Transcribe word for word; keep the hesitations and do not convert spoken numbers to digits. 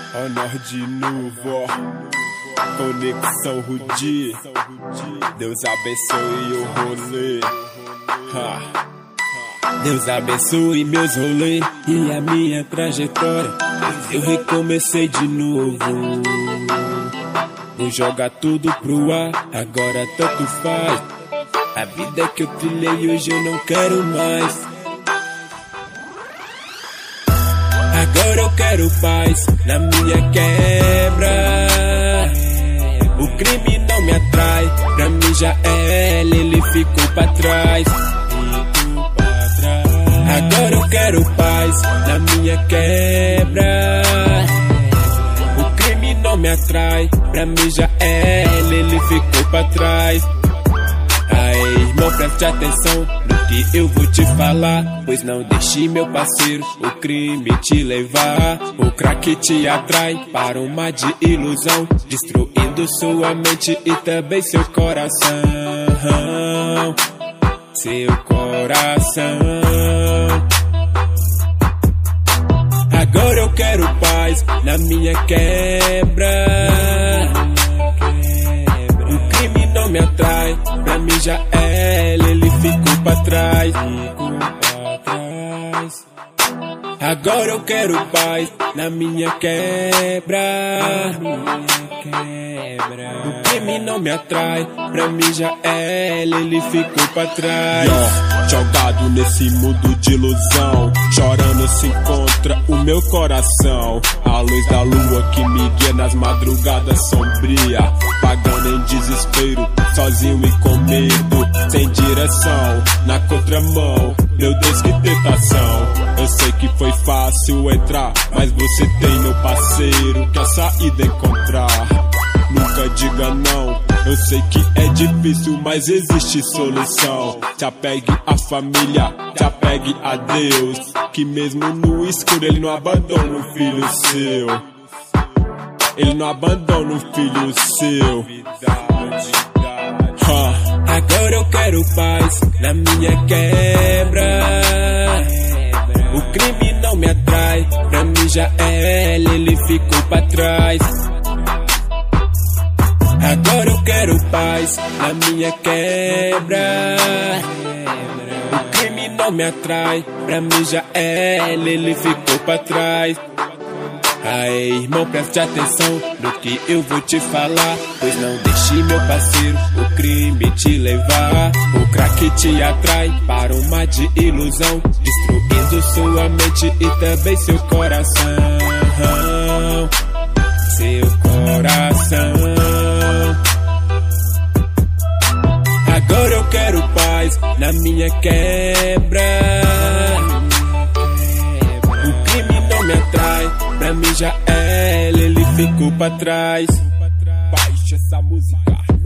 Honor de novo, Conexão Rudi. Deus abençoe o rolê. Ha. Deus abençoe meus rolês e a minha trajetória. Eu recomecei de novo. Vou jogar tudo pro ar, agora tanto faz. A vida que eu trilhei hoje eu não quero mais. Agora eu quero paz na minha quebra. O crime não me atrai, pra mim já é ele, ele ficou pra trás. Agora eu quero paz na minha quebra. O crime não me atrai, pra mim já é ele, ele ficou pra trás. Aí, irmão, preste atenção no que eu vou te falar, pois não deixe, meu parceiro, o crime te levar. O crack te atrai para uma de ilusão, destruindo sua mente e também seu coração. Seu coração. Agora eu quero paz na minha quebra. O crime não me atrai, pra mim já é ele, ele ficou pra trás. Agora eu quero paz na minha quebra. O crime não me atrai, pra mim já é ele, ele ficou pra trás. Yo, jogado nesse mundo de ilusão, chorando se encontra o meu coração. A luz da lua que me guia nas madrugadas sombrias, pagando em desespero, sozinho e com medo, sem direção, na contramão. Meu Deus, que tentação. Eu sei que foi fácil entrar, mas você tem, meu parceiro, que a saída encontrar. Nunca diga não, eu sei que é difícil, mas existe solução. Te apegue à família, te apegue a Deus, que mesmo no escuro ele não abandona um filho seu. Ele não abandona um filho seu. Ha. Agora eu quero paz na minha quebra. O crime não me atrai, pra mim já é ele, ele ficou pra trás. Agora eu quero paz na minha quebra. O crime não me atrai, pra mim já é ele, ele ficou pra trás. Aí, irmão, preste atenção no que eu vou te falar, pois não deixe, meu parceiro, o crime te levar. O crack te atrai para uma de ilusão, destruindo sua mente e também seu coração. Seu coração. Agora eu quero paz na minha quebra. O crime não me atrai, pra mim já é ele, ele ficou pra trás. Baixe essa música.